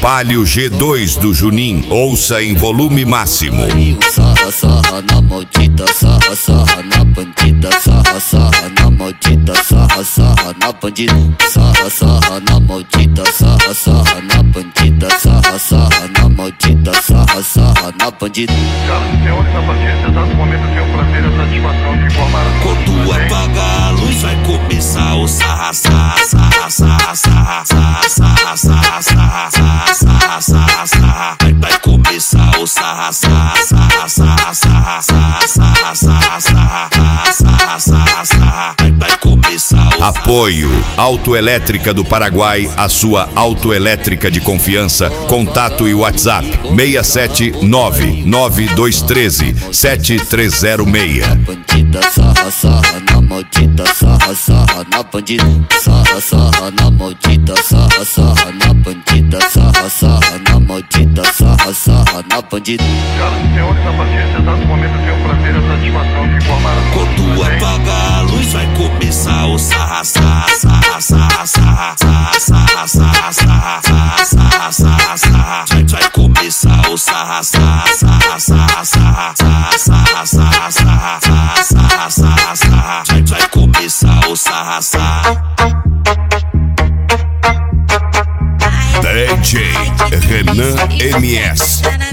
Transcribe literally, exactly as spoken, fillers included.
Palio G dois do Junim. Ouça em volume máximo. Sarra, sarra na maldita, sarra, sarra na bandida, sarra, sarra na maldita, sarra, sarra na bandida, sarra, sarra na maldita, sarra, sarra na bandida, sarra, sarra na maldita, sarra, sarra na bandida. Senhoras e senhores, a partir desse exato momento eu tenho o prazer e a satisfação de informar a quando apagar a luz vai começar o sarra, sarra, sarra, sarra, sarra, sarra, sarra, sarra, sarra, sarra, sarra, sarra. Vai, vai começar o sarra, sarra, sarra, sarra, sarra, sarra, sarra, sarra, sarra, sarra, sarra, sarra. Vai, vai começar o Apoio Autoelétrica do Paraguai, a sua autoelétrica de confiança. Contato e WhatsApp seis sete nove nove dois um três sete três zero seis. Bandida, sarra, sarra na maldita, sarra, sarra na bandida, sarra, sarra na maldita, sarra, sarra na bandida, sarra, sarra na maldita, sarra, sarra na bandida. Senhoras e senhores, a partir desse exato momento eu tenho o prazer e a satisfação de informar a quando apagar a luz vai começar o sarra, sarra, sarra, sarra, sarra, sarra, sarra, sarra, sarra, sarra, sarra. Vai, vai começar o sarra, sarra, sarra, sarra, sarra, sarra, sarra, sarra, sarra, sarra, sarra. Vai, vai começar o sarra, sarra. D J Renan M S.